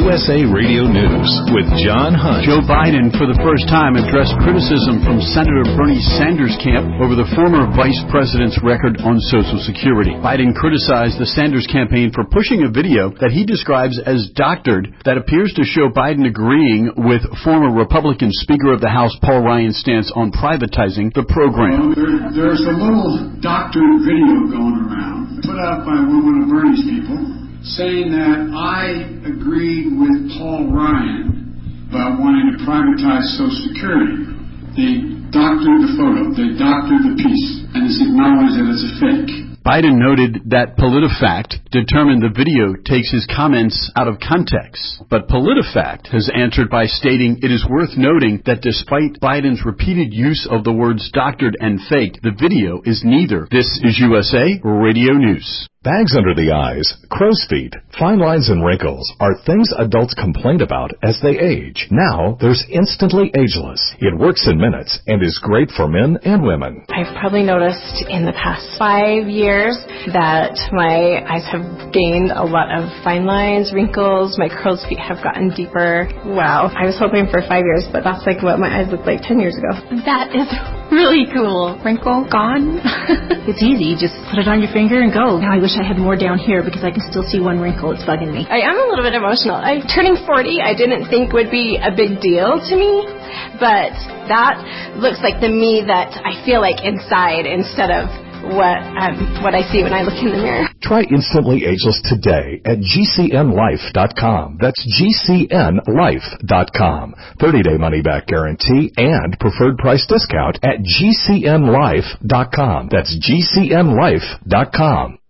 USA Radio News with John Hunt. Joe Biden, for the first time, addressed criticism from Senator Bernie Sanders' camp over the former vice president's record on Social Security. Biden criticized the Sanders campaign for pushing a video that he describes as doctored that appears to show Biden agreeing with former Republican Speaker of the House Paul Ryan's stance on privatizing the program. Well, there's a little doctored video going around, put out by one of Bernie's people, saying that I agreed with Paul Ryan about wanting to privatize Social Security. They doctored the photo, they doctored the piece, and it's acknowledged that it's a fake. Biden noted that PolitiFact determined the video takes his comments out of context. But PolitiFact has answered by stating it is worth noting that despite Biden's repeated use of the words doctored and faked, the video is neither. This is USA Radio News. Bags under the eyes, crow's feet, fine lines and wrinkles are things adults complain about as they age. Now, there's Instantly Ageless. It works in minutes and is great for men and women. I've probably noticed in the past 5 years that my eyes have gained a lot of fine lines, wrinkles, my crow's feet have gotten deeper. Wow, I was hoping for 5 years, but that's like what my eyes looked like 10 years ago. That is really cool. Wrinkle gone. It's easy. Just put it on your finger and go. Now I wish I had more down here because I can still see one wrinkle. It's bugging me. I am a little bit emotional. Turning 40 I didn't think would be a big deal to me, but that looks like the me that I feel like inside instead of what I see when I look in the mirror. Try Instantly Ageless today at GCNlife.com. That's GCNlife.com. 30-day money-back guarantee and preferred price discount at GCNlife.com. That's GCNlife.com.